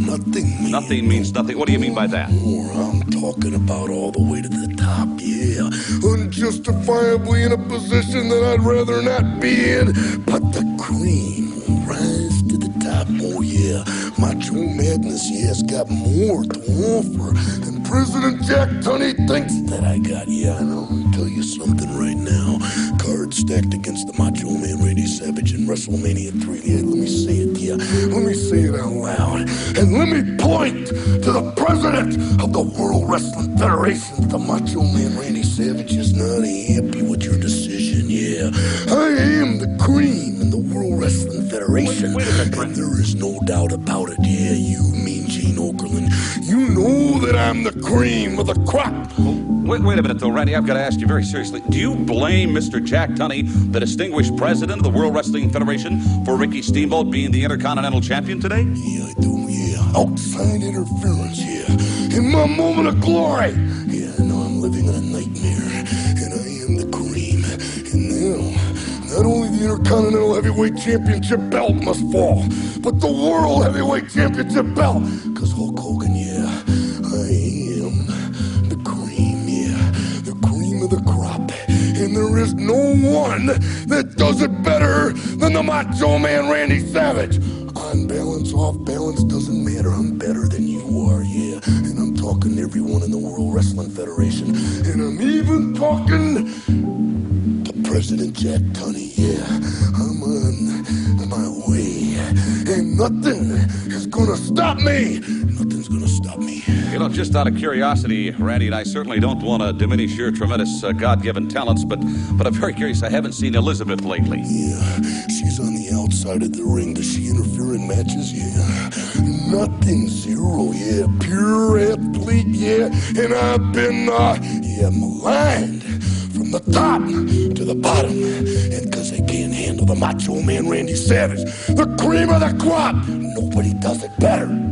nothing, man. Nothing means nothing. What do you mean by that? More, I'm talking about all the way to the top, yeah. Unjustifiably in a position that I'd rather not be in. But the cream will rise to the top, oh yeah. Macho Madness, yeah, has got more to offer than President Jack Tunney thinks that I got. Yeah, I know. I'm gonna tell you something right now. Cards stacked against the Macho Man Randy Savage in WrestleMania 3. Yeah, let me say it, yeah. Let me say it out loud. And let me point to the president of the World Wrestling Federation. The Macho Man Randy Savage is not happy with your decision, yeah. I am the cream in the World Wrestling Federation. Wait a minute, and there is no doubt about it, yeah. You mean Gene Okerlund. You know that I'm the cream of the crop. Wait a minute, though, Randy. I've got to ask you very seriously. Do you blame Mr. Jack Tunney, the distinguished president of the World Wrestling Federation, for Ricky Steamboat being the Intercontinental Champion today? Yeah, I do, yeah. Outside interference, yeah. In my moment of glory. Yeah, I know I'm living in a nightmare. And I am the cream. And now, not only the Intercontinental Heavyweight Championship belt must fall, but the World Heavyweight Championship belt. Because Hulk Hogan, yeah, I am the cream, yeah. The cream of the crop. And there is no one that does it better than the Macho Man Randy Savage. On balance, off balance, doesn't matter. I'm better than you are, yeah. And I'm talking to everyone in the World Wrestling Federation. And I'm even talking to President Jack Tunney, yeah. I'm on my way. And nothing is gonna stop me. Nothing's gonna stop me. You know, just out of curiosity, Randy, and I certainly don't want to diminish your tremendous God-given talents, but I'm very curious. I haven't seen Elizabeth lately. Yeah, she's on the outside of the ring. Does she interfere in matches? Yeah. Nothing, zero, yeah. Pure athlete, yeah. And I've been, maligned from the top to the bottom. And because they can't handle the Macho Man Randy Savage, the cream of the crop, nobody does it better.